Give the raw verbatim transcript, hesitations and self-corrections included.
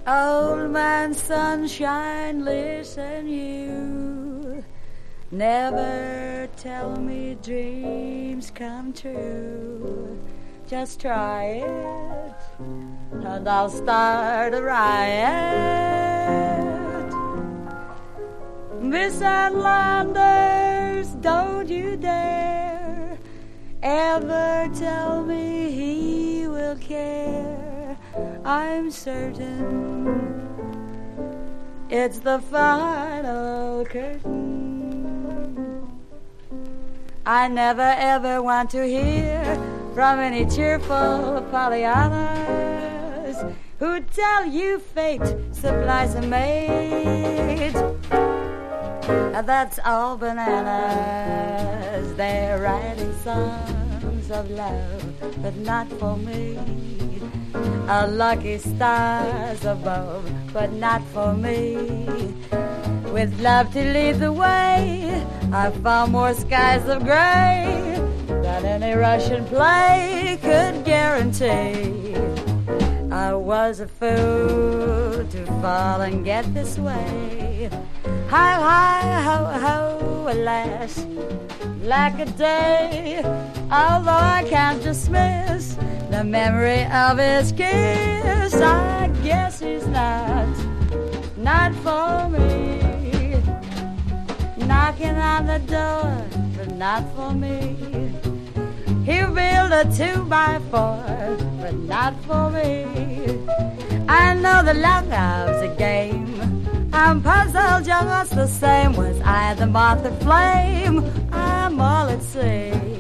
Old man sunshine, listen you. Never tell me dreams come true. Just try it, and I'll start a riot. Miss Landers, don't you dare ever tell me he will care. I'm certain it's the final curtain. I never ever want to hear from any cheerful Pollyannas who tell you fate supplies a mate. That's all bananas. They're writing songs of love, but not for me. A lucky stars above, but not for me. With love to lead the way, I found more skies of gray than any Russian play could guarantee. I was a fool to fall and get this way. Hi, hi, ho, ho, alas, lack a day. Although I can't dismiss the memory of his kiss, I guess he's not, not for me. Knocking on the door, but not for me. He'll build a two by four, but not for me. I know the love love's a game. I'm puzzled just the same. Was I the moth or flame? I'm all at sea.